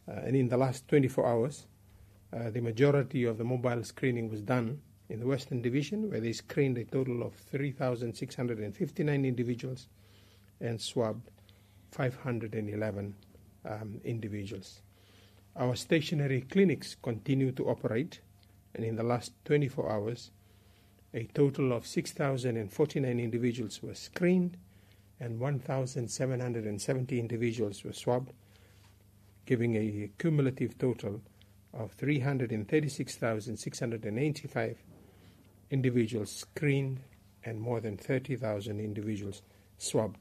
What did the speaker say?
And in the last 24 hours, the majority of the mobile screening was done in the Western Division, where they screened a total of 3,659 individuals and swabbed 511 individuals. Our stationary clinics continue to operate, and in the last 24 hours, a total of 6,049 individuals were screened and 1,770 individuals were swabbed, giving a cumulative total of 336,685 individuals screened and more than 30,000 individuals swabbed.